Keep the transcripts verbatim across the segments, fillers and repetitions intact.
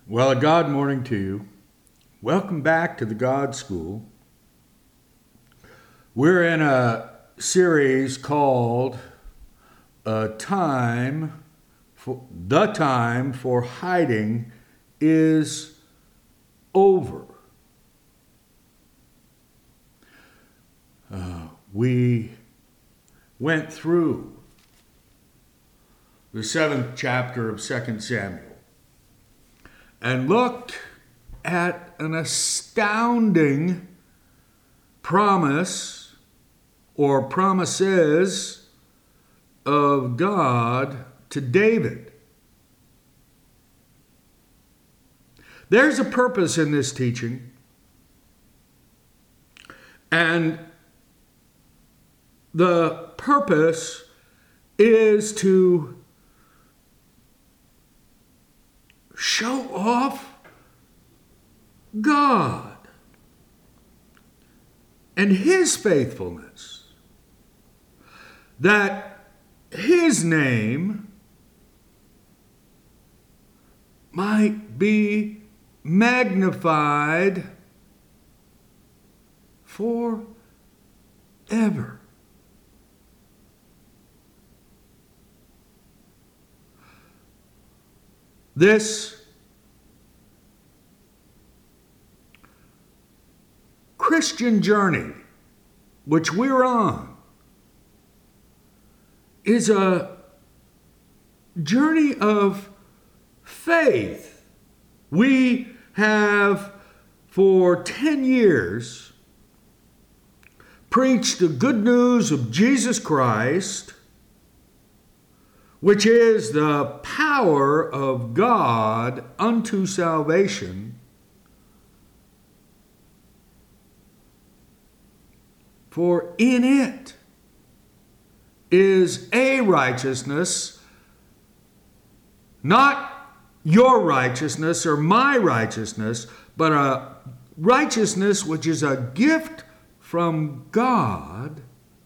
Well, a God morning to you. Welcome back to the God School. We're in a series called "A Time for The Time for Hiding is Over." Uh, we went through the seventh chapter of Second Samuel and looked at an astounding promise or promises of God to David. There's a purpose in this teaching, and the purpose is to show off God and His faithfulness, that His name might be magnified forever. This Christian journey, which we're on, is a journey of faith. We have, for ten years, preached the good news of Jesus Christ, which is the power of God unto salvation, for in it is a righteousness, not your righteousness or my righteousness, but a righteousness which is a gift from God,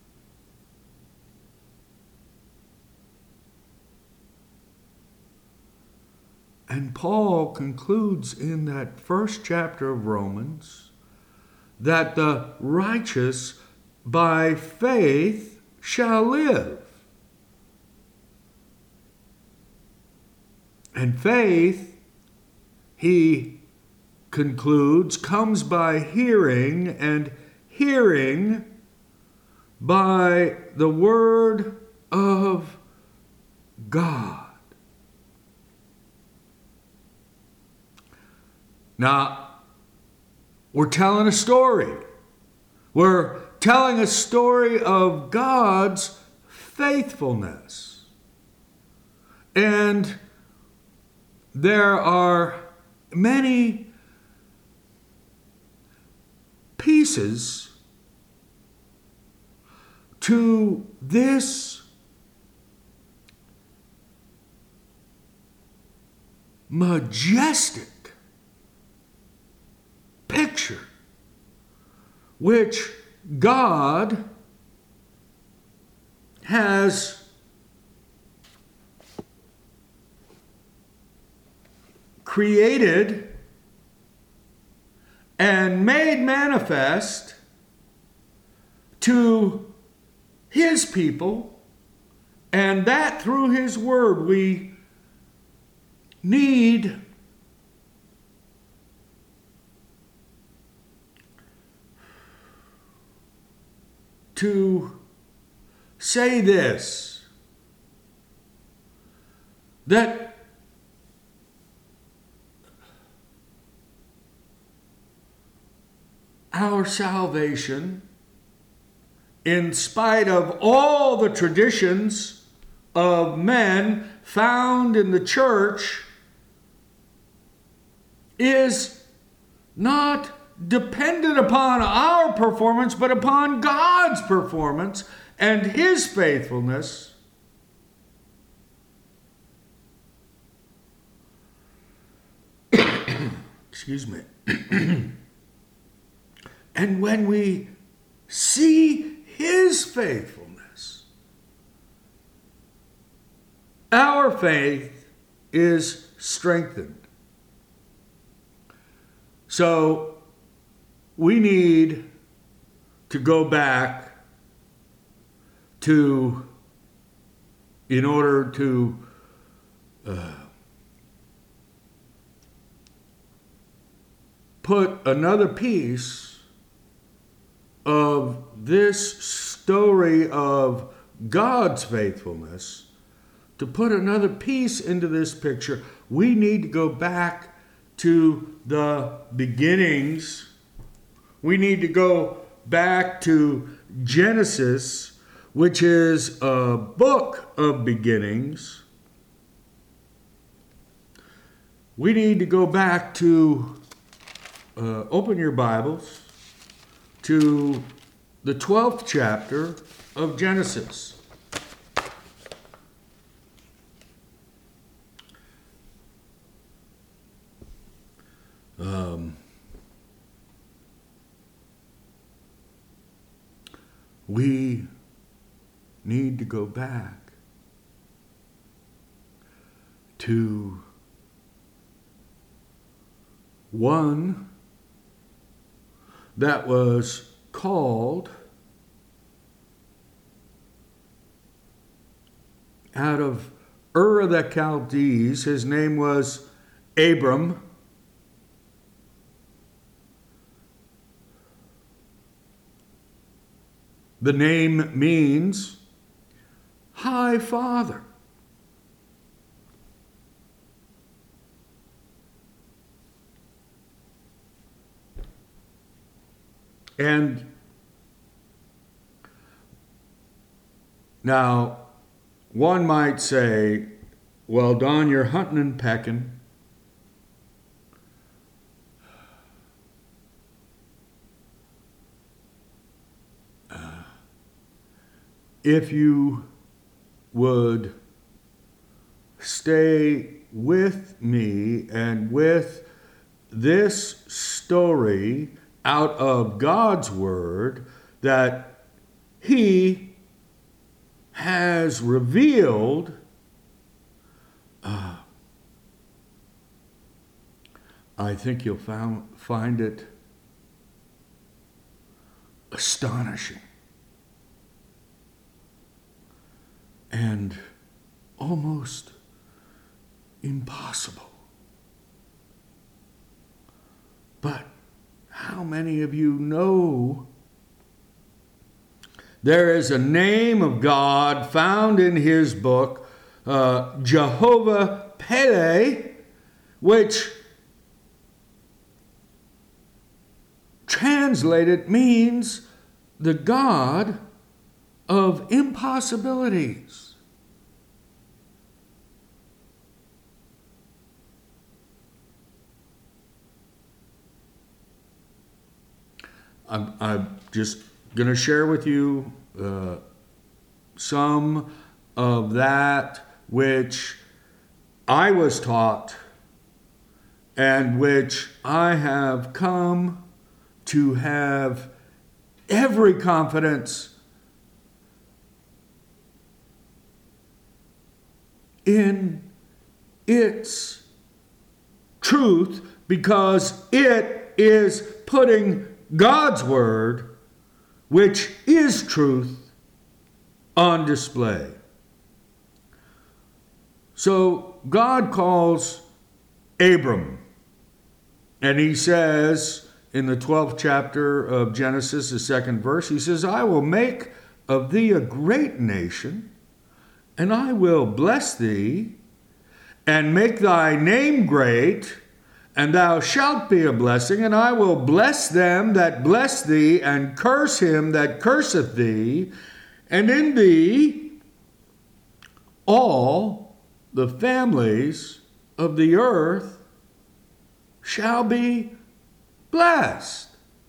and Paul concludes in that first chapter of Romans that the righteous by faith shall live. And faith, he concludes, comes by hearing, and hearing by the word of God. Now, we're telling a story. We're telling a story of God's faithfulness. And there are many pieces to this majestic picture which God has created and made manifest to His people, and that through His Word. We need to say this, that our salvation, in spite of all the traditions of men found in the church, is not dependent upon our performance, but upon God's performance and His faithfulness. Excuse me. And when we see His faithfulness, our faith is strengthened. So we need to go back to, in order to uh, put another piece of this story of God's faithfulness, to put another piece into this picture, we need to go back to the beginnings. We need to go back to Genesis, which is a book of beginnings. We need to go back to, uh, open your Bibles, to the twelfth chapter of Genesis. Um, we need to go back to one that was called out of Ur of the Chaldees. His name was Abram. The name means High Father. And now, one might say, well, Don, you're hunting and pecking. Uh, if you would stay with me and with this story out of God's Word that He has revealed, uh, I think you'll found, find it astonishing and almost impossible. But how many of you know there is a name of God found in His book, uh, Jehovah Pele, which translated means the God of impossibilities. I'm, I'm just going to share with you uh, some of that which I was taught and which I have come to have every confidence in its truth, because it is putting God's Word, which is truth, on display. So God calls Abram, and He says in the twelfth chapter of Genesis, the second verse, He says, I will make of thee a great nation, and I will bless thee, and make thy name great, and thou shalt be a blessing, and I will bless them that bless thee, and curse him that curseth thee, and in thee all the families of the earth shall be blessed.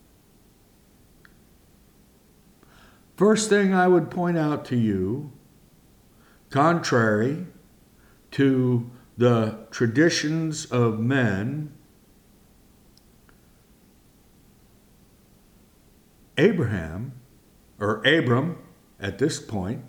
First thing I would point out to you, contrary to the traditions of men, Abraham, or Abram at this point,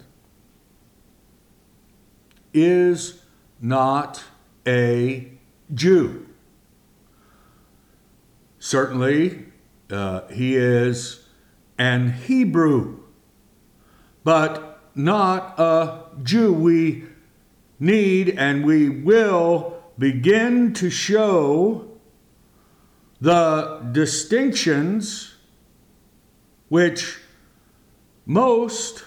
is not a Jew. certainly uh, he is an Hebrew, but not a Jew. We need and we will begin to show the distinctions which most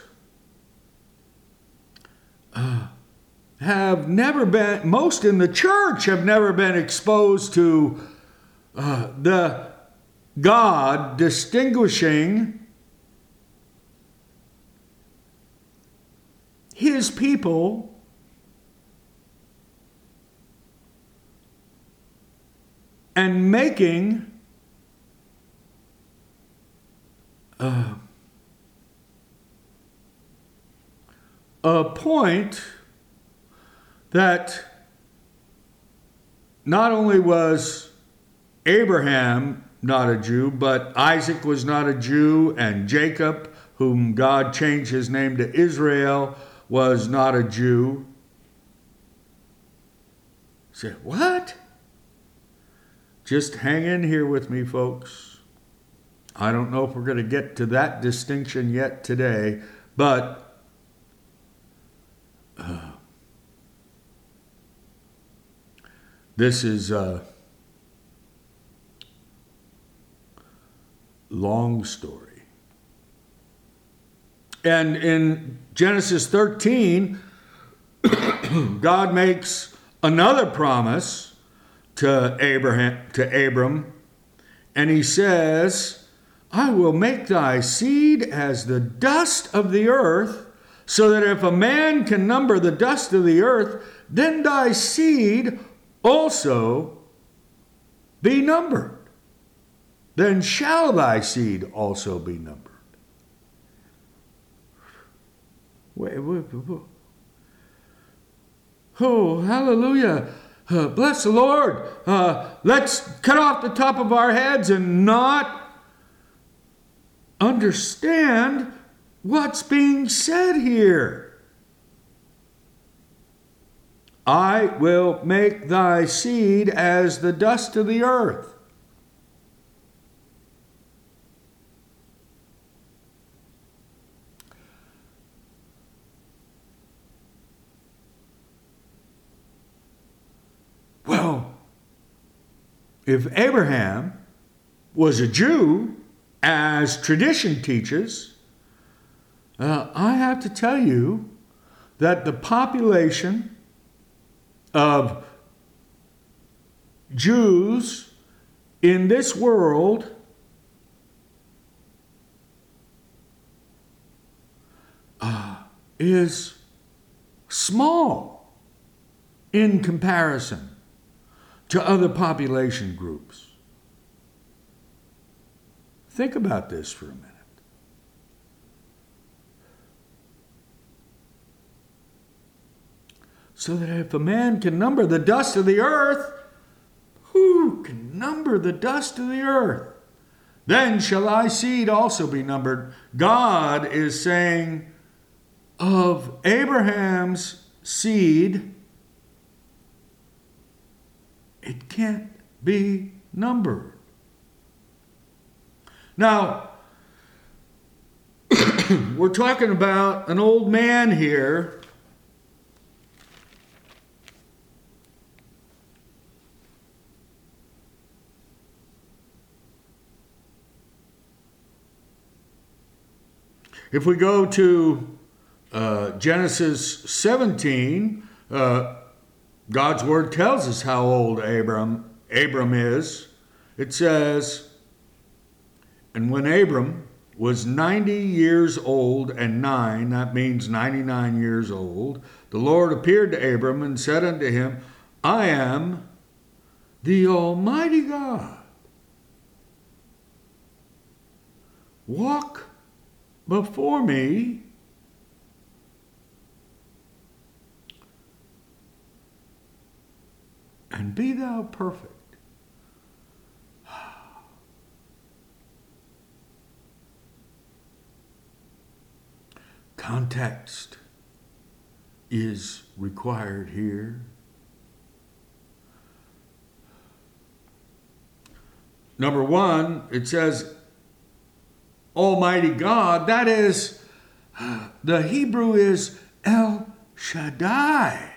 uh, have never been, most in the church have never been exposed to uh, the God distinguishing his people and making uh, a point that not only was Abraham not a Jew, but Isaac was not a Jew, and Jacob, whom God changed his name to Israel, was not a Jew. Say, what? Just hang in here with me, folks. I don't know if we're going to get to that distinction yet today, but uh, this is a long story. And in Genesis thirteen, God makes another promise to Abraham, to Abram, and he says, I will make thy seed as the dust of the earth, so that if a man can number the dust of the earth, then thy seed also be numbered. Then shall thy seed also be numbered. Wait, wait, wait. Oh, hallelujah. Uh, bless the Lord. Uh, let's cut off the top of our heads and not understand what's being said here. I will make thy seed as the dust of the earth. Well, if Abraham was a Jew, as tradition teaches, uh, I have to tell you that the population of Jews in this world uh, is small in comparison to other population groups. Think about this for a minute. So that if a man can number the dust of the earth, who can number the dust of the earth? Then shall thy seed also be numbered. God is saying of Abraham's seed, it can't be numbered. Now, we're talking about an old man here If we go to uh, Genesis seventeen, uh, God's word tells us how old Abram, Abram is. It says, and when Abram was ninety years old and nine, that means ninety-nine years old, the Lord appeared to Abram and said unto him, I am the Almighty God. Walk before me and be thou perfect. Context is required here. Number one, it says Almighty God. That is, the Hebrew is El Shaddai,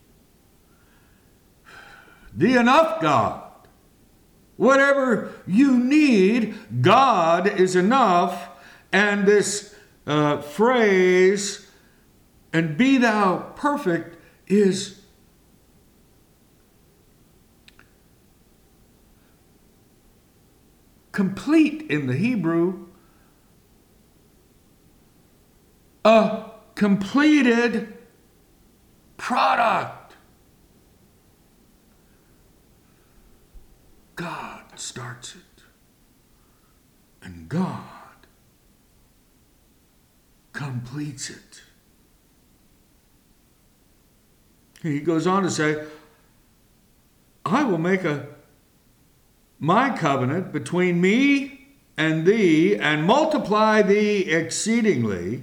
the enough God. Whatever you need, God is enough. And this uh, phrase, and be thou perfect, is complete in the Hebrew, a completed product. God starts it, and God completes it. He goes on to say, I will make a my covenant between me and thee, and multiply thee exceedingly.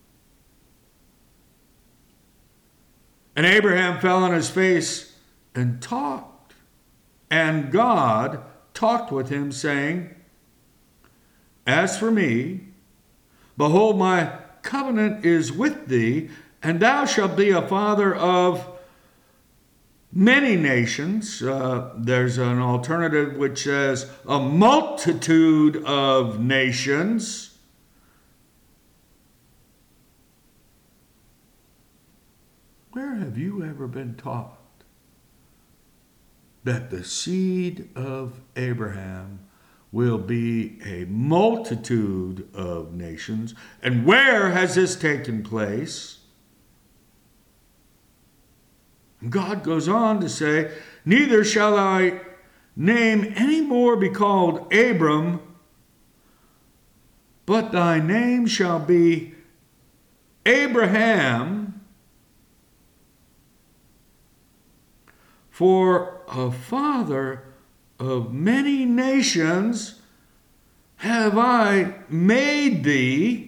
And Abraham fell on his face and talked. And God talked with him, saying, As for me, behold, my covenant is with thee, and thou shalt be a father of many nations. Uh, there's an alternative which says a multitude of nations. Where have you ever been taught that the seed of Abraham will be a multitude of nations? And where has this taken place? God goes on to say, neither shall thy name any more be called Abram, but thy name shall be Abraham, for a father of many nations have I made thee.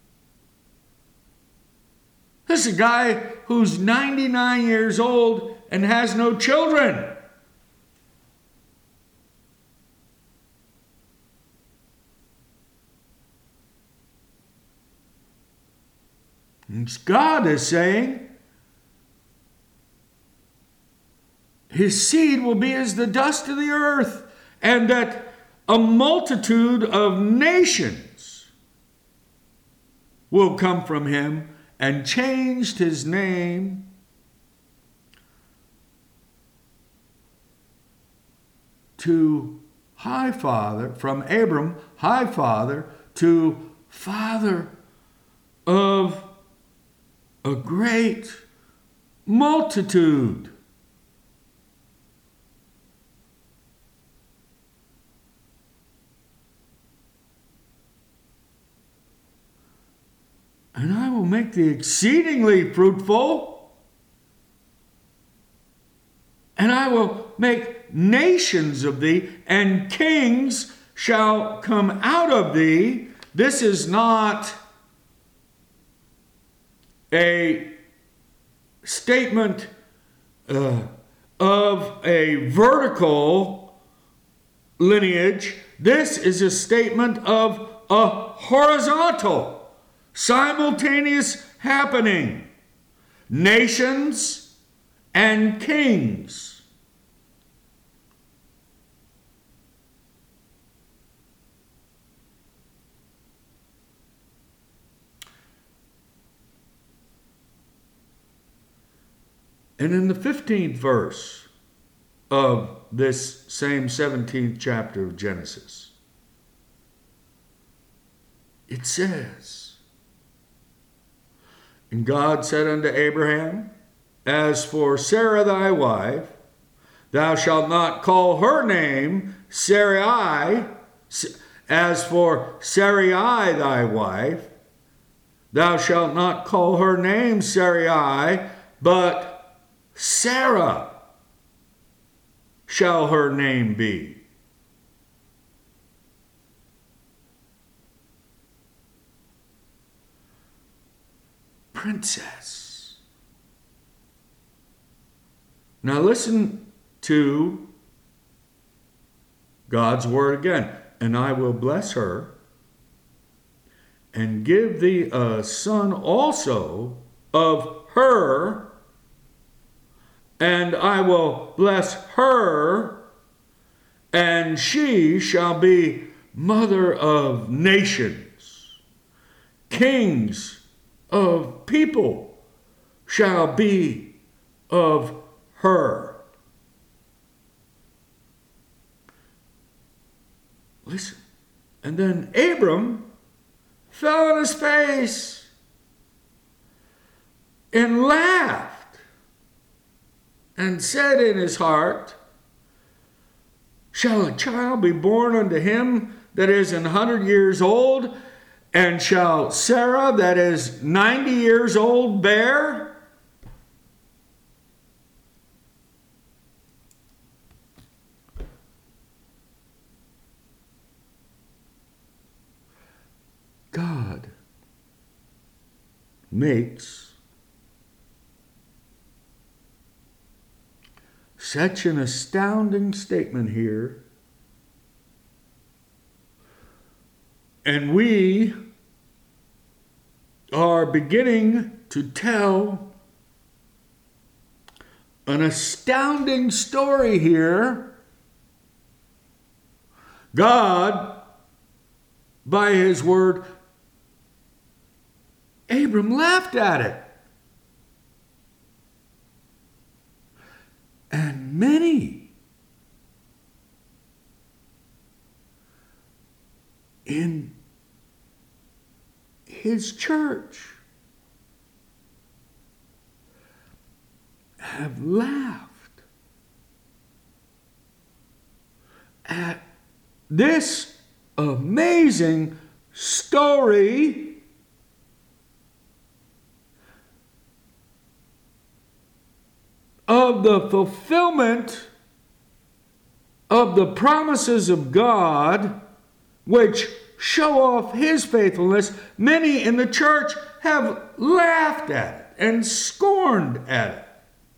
This is a guy who's ninety-nine years old and has no children. And God is saying his seed will be as the dust of the earth, and that a multitude of nations will come from him, and changed his name to High Father, from Abram, High Father, to Father of a great multitude. And I will make thee exceedingly fruitful, and I will make nations of thee, and kings shall come out of thee. This is not a statement uh, of a vertical lineage. This is a statement of a horizontal, simultaneous happening. Nations and kings. And in the fifteenth verse of this same seventeenth chapter of Genesis, it says, and God said unto Abraham, As for Sarah thy wife, thou shalt not call her name Sarai. As for Sarai thy wife, thou shalt not call her name Sarai, but Sarah shall her name be. Princess. Now listen to God's word again. And I will bless her and give thee a son also of her, and I will bless her, and she shall be mother of nations. Kings of people shall be of her. Listen. And then Abram fell on his face and laughed and said in his heart, shall a child be born unto him that is an hundred years old? And shall Sarah that is ninety years old bear? God makes such an astounding statement here, and we are beginning to tell an astounding story here. God, by his word, Abram laughed at it. And many in his church have laughed at this amazing story of the fulfillment of the promises of God, which show off his faithfulness. Many in the church have laughed at it and scorned at it.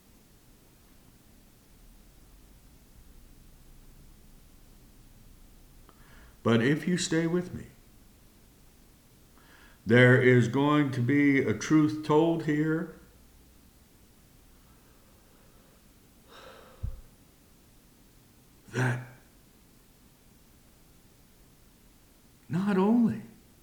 But if you stay with me, there is going to be a truth told here that not only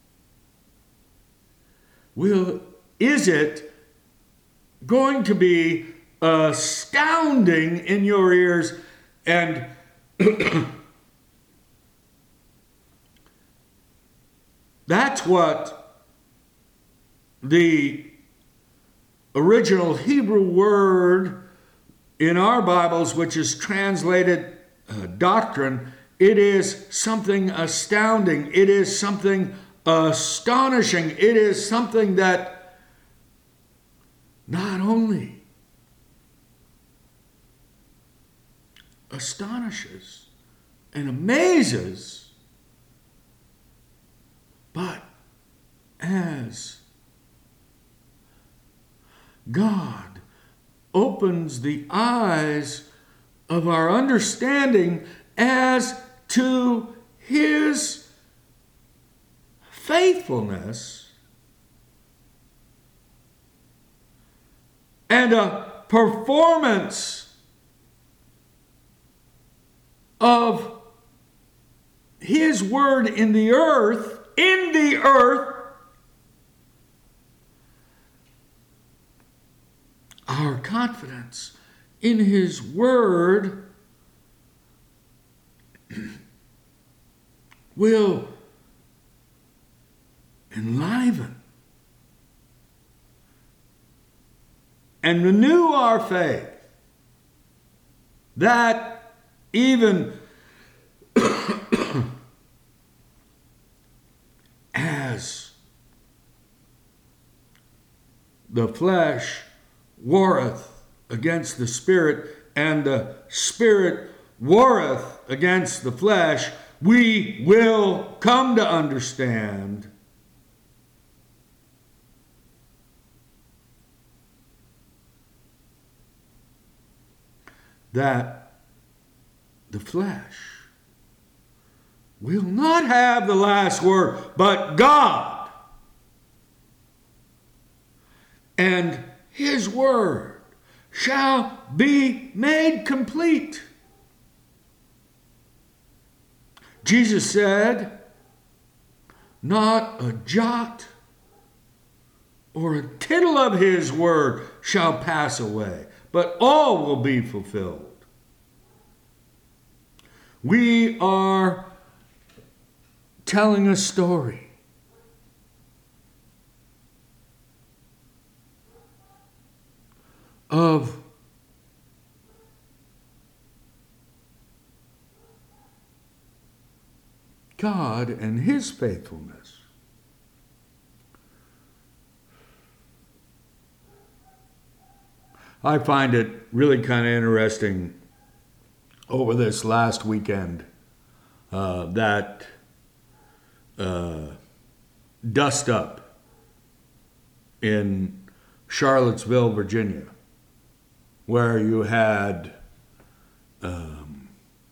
will is it going to be astounding in your ears, and that's what the original Hebrew word in our Bibles, which is translated uh, doctrine, it is something astounding. It is something astonishing. It is something that not only astonishes and amazes, but as God opens the eyes of our understanding as to his faithfulness and a performance of his word in the earth, in the earth, our confidence in his word will enliven and renew our faith, that even as the flesh warreth against the spirit, and the spirit warreth against the flesh, we will come to understand that the flesh will not have the last word, but God. And his word shall be made complete. Jesus said, not a jot or a tittle of his word shall pass away, but all will be fulfilled. We are telling a story of God and his faithfulness. I find it really kind of interesting over this last weekend uh, that uh, dust up in Charlottesville, Virginia, where you had um,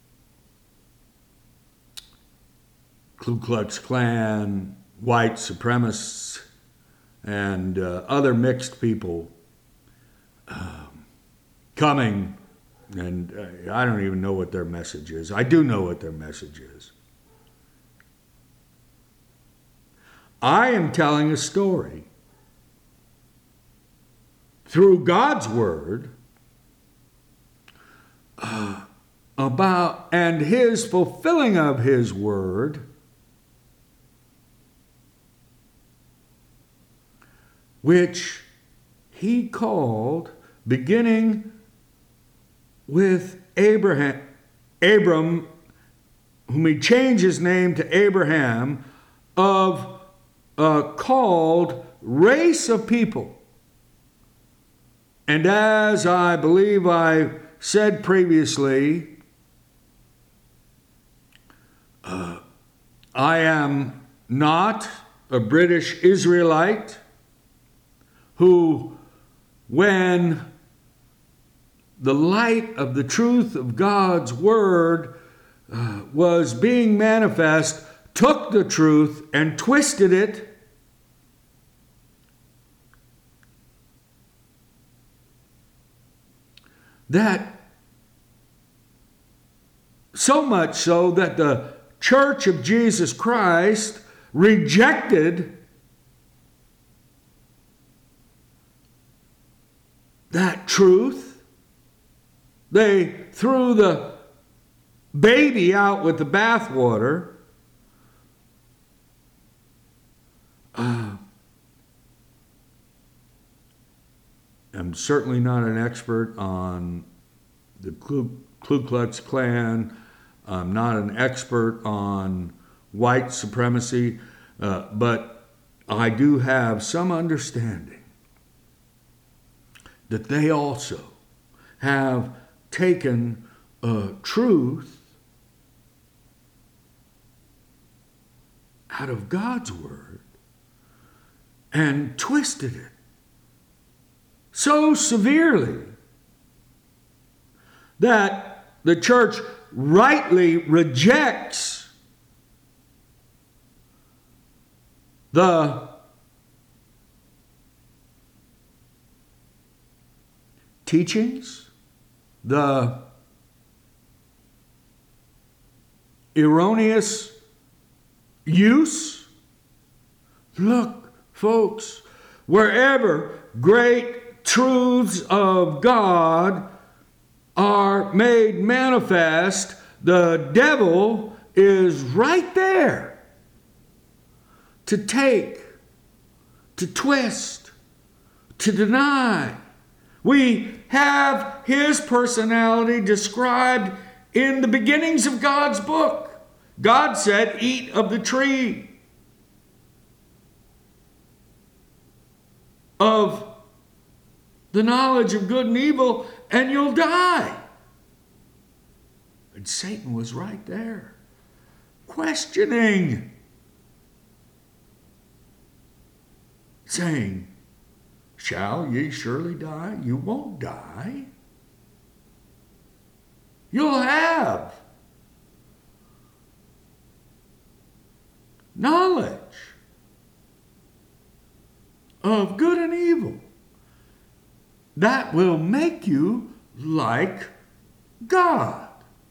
Ku Klux Klan, white supremacists, and uh, other mixed people um, coming, and uh, I don't even know what their message is. I do know what their message is. I am telling a story through God's word uh, about and his fulfilling of his word, which he called, beginning with Abraham, Abram, whom he changed his name to Abraham, of a called race of people. And as I believe I said previously, uh, I am not a British Israelite who, when the light of the truth of God's word uh, was being manifest, took the truth and twisted it that so much so that the Church of Jesus Christ rejected that truth. They threw the baby out with the bathwater. Uh, I'm certainly not an expert on the Ku, Ku Klux Klan. I'm not an expert on white supremacy, uh, but I do have some understanding that they also have taken uh, truth out of God's word and twisted it so severely that the church rightly rejects the teachings, the erroneous use. Look, folks, wherever great truths of God are made manifest, the devil is right there to take, to twist, to deny. We have his personality described in the beginnings of God's book. God said, eat of the tree of the knowledge of good and evil, and you'll die. And Satan was right there, questioning, saying, shall ye surely die? You won't die. You'll have of good and evil. That will make you like God.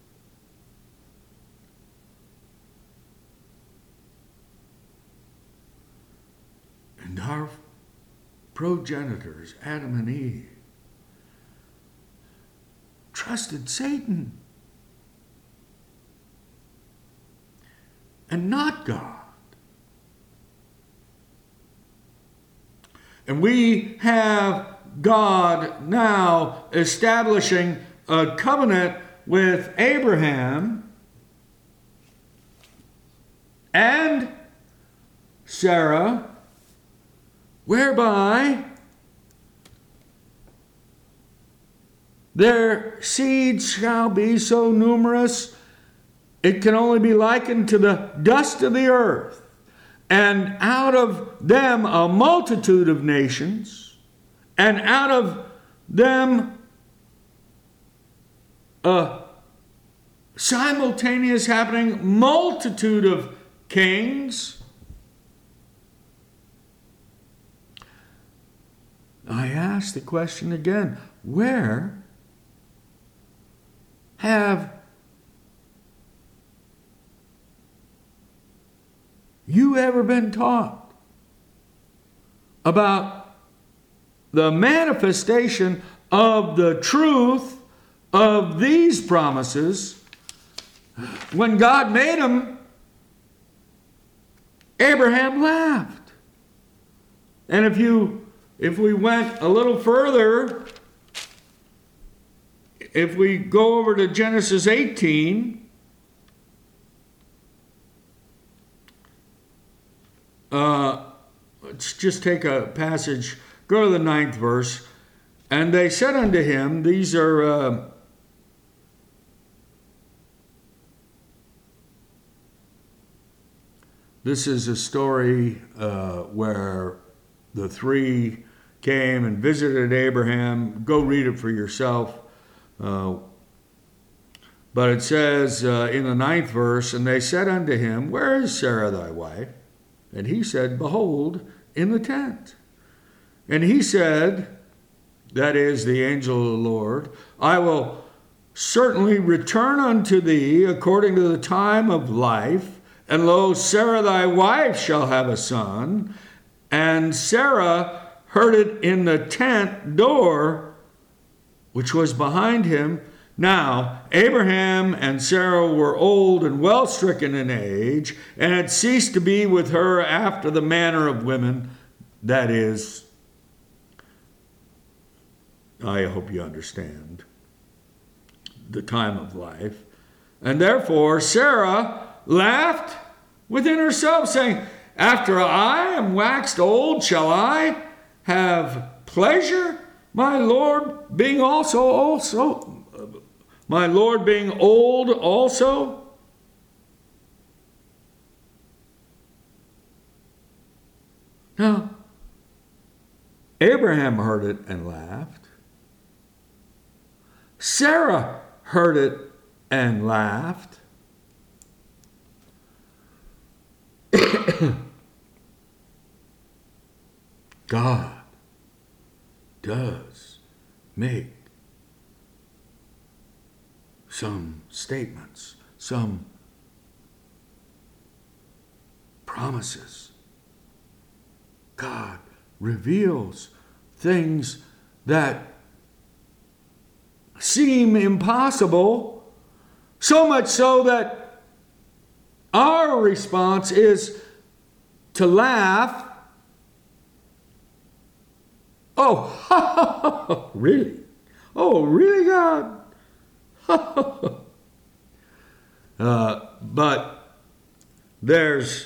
And our progenitors, Adam and Eve, trusted Satan and not God. And we have God now establishing a covenant with Abraham and Sarah, whereby their seeds shall be so numerous, it can only be likened to the dust of the earth. And out of them a multitude of nations, and out of them a simultaneous happening multitude of kings. I ask the question again, where have you ever been taught about the manifestation of the truth of these promises? When God made them, Abraham laughed. And if you if we went a little further, if we go over to Genesis eighteen, uh, let's just take a passage, go to the ninth verse. And they said unto him, these are uh, this is a story uh, where the three came and visited Abraham. Go read it for yourself. Uh, but it says uh, in the ninth verse, and they said unto him, where is Sarah thy wife? And he said, behold, in the tent. And he said, that is the angel of the Lord, I will certainly return unto thee according to the time of life, and lo, Sarah thy wife shall have a son. And Sarah heard it in the tent door, which was behind him. Now, Abraham and Sarah were old and well stricken in age, and had ceased to be with her after the manner of women, that is, I hope you understand, the time of life. And therefore Sarah laughed within herself, saying, after I am waxed old, shall I have pleasure? My Lord being also also, my Lord being old also? Now, Abraham heard it and laughed. Sarah heard it and laughed. God does make some statements, some promises. God reveals things that seem impossible, so much so that our response is to laugh. Oh, really? Oh, really, God? uh, but there's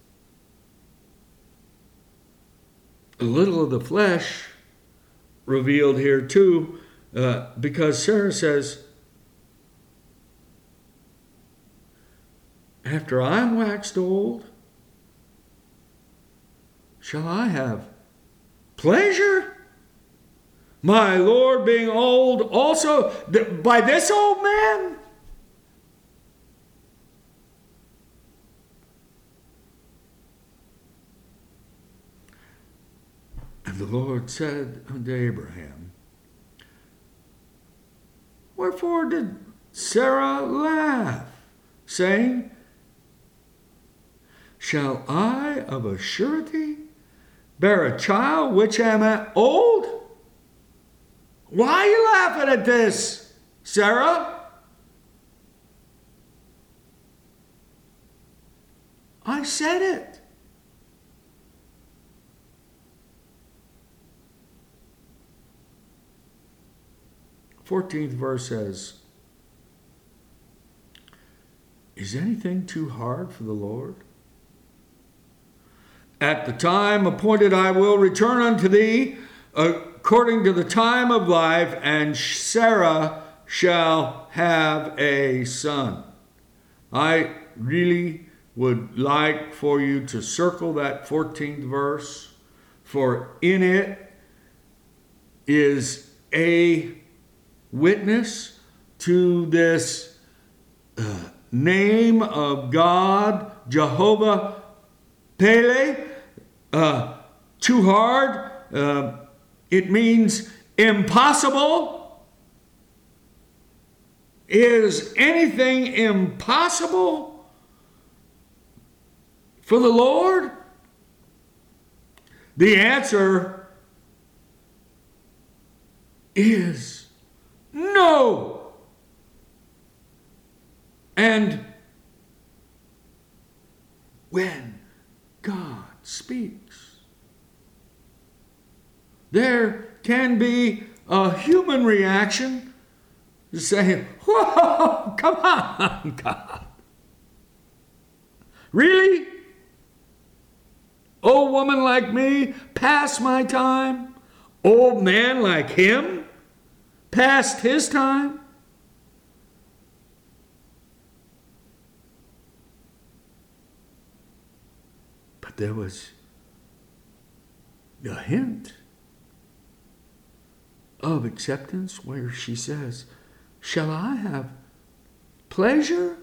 a little of the flesh revealed here too, uh, because Sarah says, after I'm waxed old, shall I have pleasure? My Lord being old also, th- by this old man? And the Lord said unto Abraham, wherefore did Sarah laugh, saying, shall I of a surety bear a child which am old? Why are you laughing at this, Sarah? I said it. fourteenth verse says, is anything too hard for the Lord? At the time appointed I will return unto thee according to the time of life, and Sarah shall have a son. I really would like for you to circle that fourteenth verse, for in it is a witness to this uh, name of God, Jehovah Pele, uh, too hard. Uh, it means impossible. Is anything impossible for the Lord? The answer is no. And when God speaks, there can be a human reaction to say, whoa, come on, God. Really? Old woman like me, past my time? Old man like him, past his time? But there was a hint of acceptance where she says, shall I have pleasure?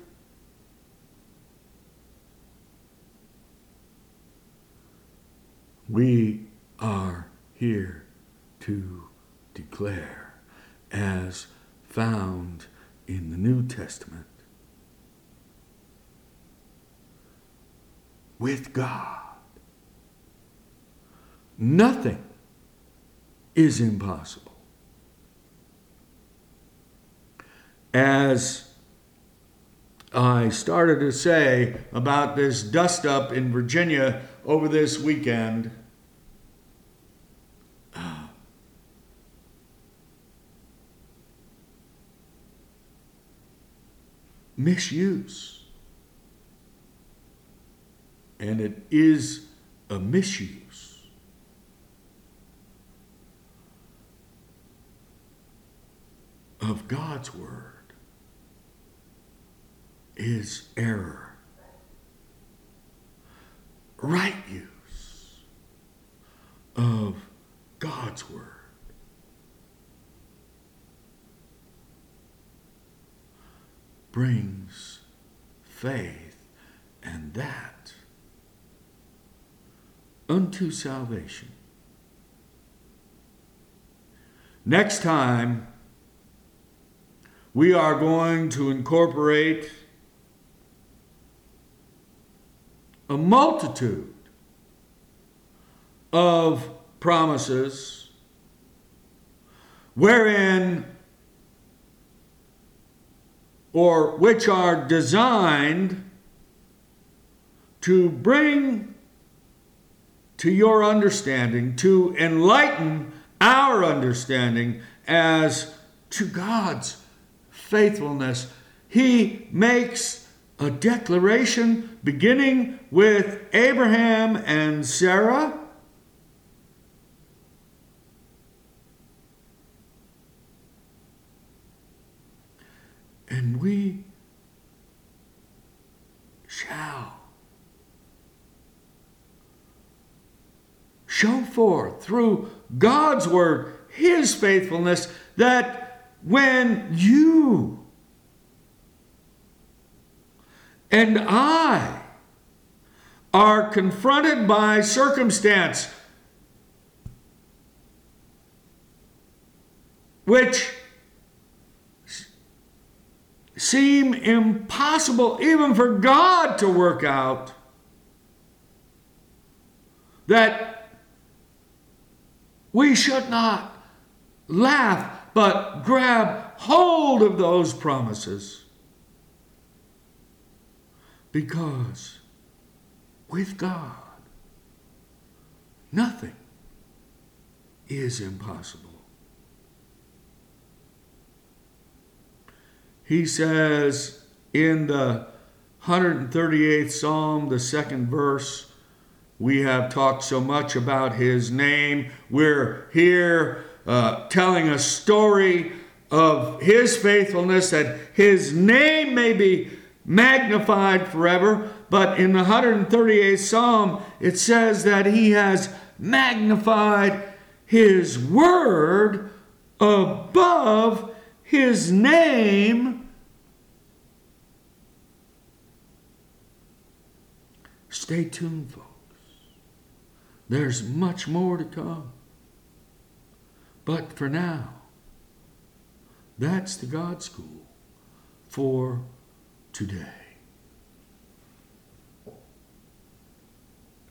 We are here to declare, as found in the New Testament, with God, nothing is impossible. As I started to say about this dust up in Virginia over this weekend, uh, misuse. And it is a misuse of God's word is error. Right use of God's word brings faith, and that unto salvation. Next time, we are going to incorporate a multitude of promises wherein or which are designed to bring to your understanding, to enlighten our understanding as to God's faithfulness. He makes a declaration beginning with Abraham and Sarah. And we shall show forth through God's word His faithfulness, that when you and I are confronted by circumstance, which seem impossible even for God to work out, that we should not laugh, but grab hold of those promises. Because with God, nothing is impossible. He says in the one hundred thirty-eighth Psalm, the second verse, we have talked so much about his name. We're here uh, telling a story of his faithfulness, that his name may be magnified forever. But in the one hundred thirty-eighth Psalm, it says that he has magnified his word above his name. Stay tuned, folks. There's much more to come. But for now, that's the God School for today.